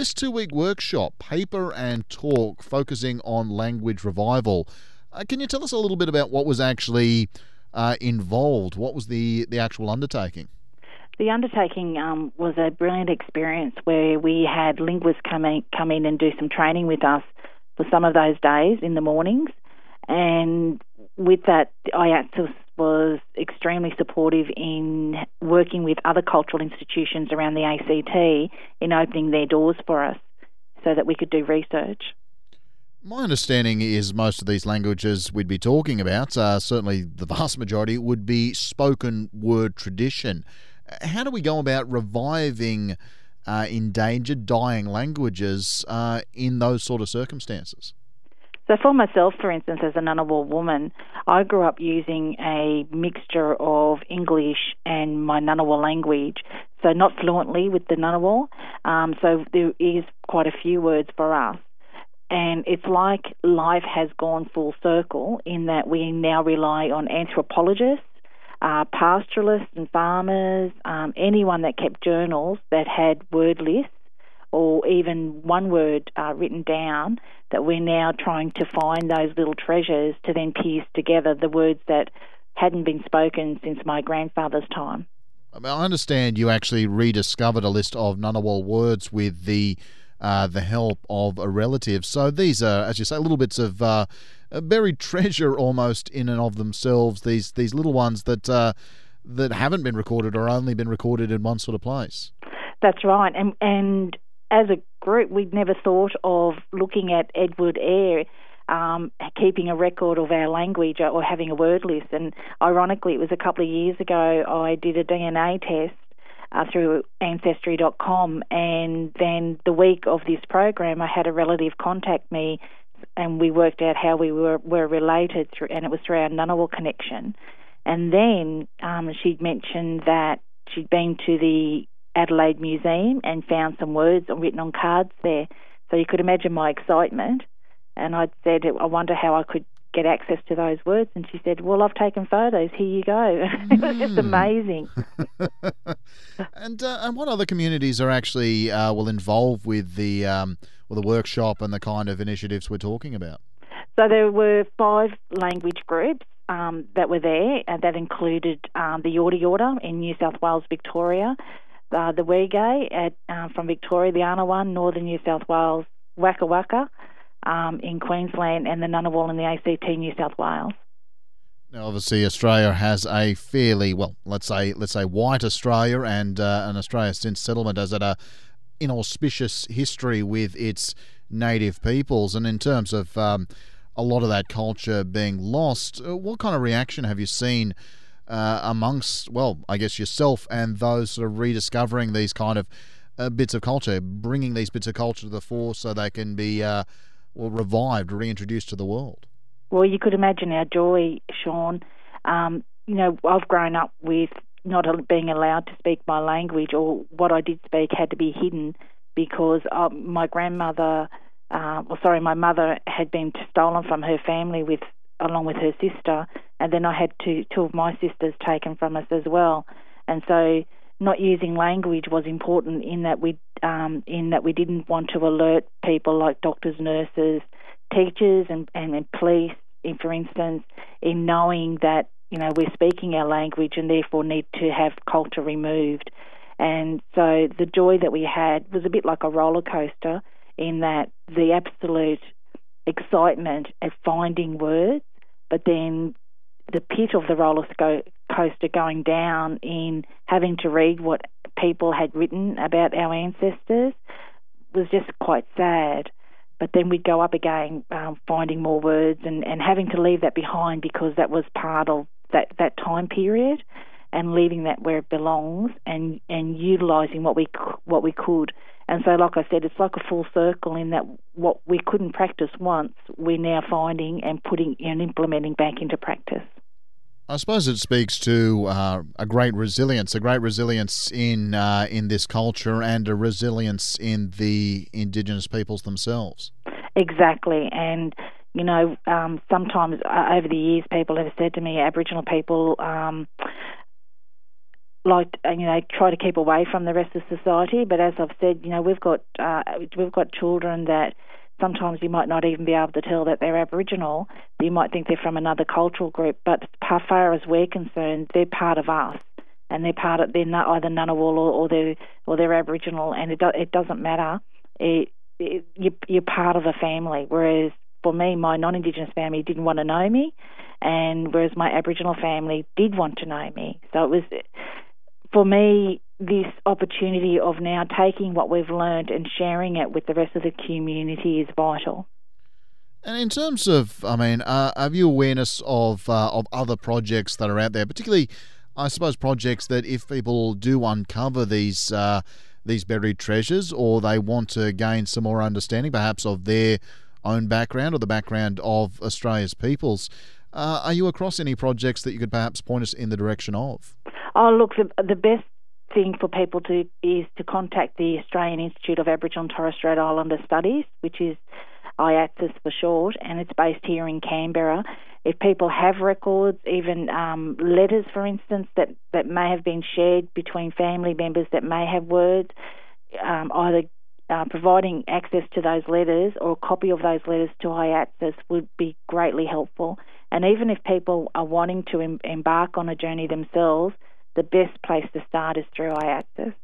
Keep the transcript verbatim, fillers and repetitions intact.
this two-week workshop, Paper and Talk, focusing on language revival. Uh, can you tell us a little bit about what was actually uh, involved? What was the, the actual undertaking? The undertaking um, was a brilliant experience where we had linguists come in, come in and do some training with us for some of those days in the mornings. And with that, I A C T S was extremely supportive in working with other cultural institutions around the A C T in opening their doors for us so that we could do research. My understanding is most of these languages we'd be talking about, uh, certainly the vast majority, would be spoken word tradition. How do we go about reviving uh, endangered, dying languages uh, in those sort of circumstances? So for myself, for instance, as a Ngunnawal woman, I grew up using a mixture of English and my Ngunnawal language, so not fluently with the Ngunnawal. Um, so there is quite a few words for us. And it's like life has gone full circle in that we now rely on anthropologists, uh, pastoralists and farmers, um, anyone that kept journals that had word lists or even one word uh, written down, that we're now trying to find those little treasures to then piece together the words that hadn't been spoken since my grandfather's time. I mean, I understand you actually rediscovered a list of Ngunnawal words with the uh, the help of a relative. So these are, as you say, little bits of uh, buried treasure almost in and of themselves, these these little ones that uh, that haven't been recorded or only been recorded in one sort of place. That's right. And, and as a group, we'd never thought of looking at Edward Eyre, um, keeping a record of our language or having a word list. And ironically, it was a couple of years ago I did a D N A test uh, through Ancestry dot com, and then the week of this program I had a relative contact me and we worked out how we were, were related, through, and it was through our Ngunnawal connection. And then um, she'd mentioned that she'd been to the Adelaide Museum and found some words written on cards there. So you could imagine my excitement. And I'd said, I wonder how I could get access to those words. And she said, well, I've taken photos. Here you go. It was just amazing. and uh, and what other communities are actually uh, well involved with the um, well the workshop and the kind of initiatives we're talking about? So there were five language groups um, that were there, and that included um, the Yorta Yorta in New South Wales, Victoria, Uh, the Wege at uh, from Victoria, the Arnawan, Northern New South Wales, Waka Waka um, in Queensland, and the Ngunnawal in the A C T, New South Wales. Now, obviously, Australia has a fairly well, let's say, let's say, white Australia, and uh, an Australia since settlement has had a inauspicious history with its native peoples, and in terms of um, a lot of that culture being lost, uh, what kind of reaction have you seen Uh, amongst, well, I guess yourself and those sort of rediscovering these kind of uh, bits of culture, bringing these bits of culture to the fore so they can be uh, well, revived, reintroduced to the world? Well, you could imagine our joy, Sean. Um, you know, I've grown up with not being allowed to speak my language, or what I did speak had to be hidden because uh, my grandmother, uh, well, sorry, my mother had been stolen from her family with along with her sister, and then I had two, two of my sisters taken from us as well. And so not using language was important in that we um, in that we didn't want to alert people like doctors, nurses, teachers and, and, and police, in, for instance, in knowing that, you know, we're speaking our language and therefore need to have culture removed. And so the joy that we had was a bit like a roller coaster in that the absolute excitement at finding words, but then the pit of the roller coaster going down in having to read what people had written about our ancestors was just quite sad. But then we'd go up again, um, finding more words and, and having to leave that behind because that was part of that, that time period, and leaving that where it belongs and, and utilising what we what we could. And so, like I said, it's like a full circle in that what we couldn't practice once, we're now finding and putting and implementing back into practice. I suppose it speaks to uh, a great resilience, a great resilience in uh, in this culture, and a resilience in the Indigenous peoples themselves. Exactly, and you know, um, sometimes uh, over the years, people have said to me, Aboriginal people, um, like you know try to keep away from the rest of society. But as I've said, you know we've got uh, we've got children that sometimes you might not even be able to tell that they're Aboriginal. You might think they're from another cultural group, but as far as we're concerned, they're part of us, and they're part of they're not either Ngunnawal or, or they're or they're Aboriginal, and it do, it doesn't matter. It, it, you, you're part of a family. Whereas for me, my non-Indigenous family didn't want to know me, and whereas my Aboriginal family did want to know me. So it was, for me, this opportunity of now taking what we've learned and sharing it with the rest of the community is vital. And in terms of, I mean, uh, have you awareness of uh, of other projects that are out there, particularly, I suppose, projects that if people do uncover these uh, these buried treasures, or they want to gain some more understanding, perhaps of their own background or the background of Australia's peoples, uh, are you across any projects that you could perhaps point us in the direction of? Oh, look, the, the best thing for people to is to contact the Australian Institute of Aboriginal and Torres Strait Islander Studies, which is I A T S for short, and it's based here in Canberra. If people have records, even um, letters, for instance, that, that may have been shared between family members that may have words, um, either uh, providing access to those letters or a copy of those letters to I A T S would be greatly helpful. And even if people are wanting to em- embark on a journey themselves, the best place to start is through I A T S.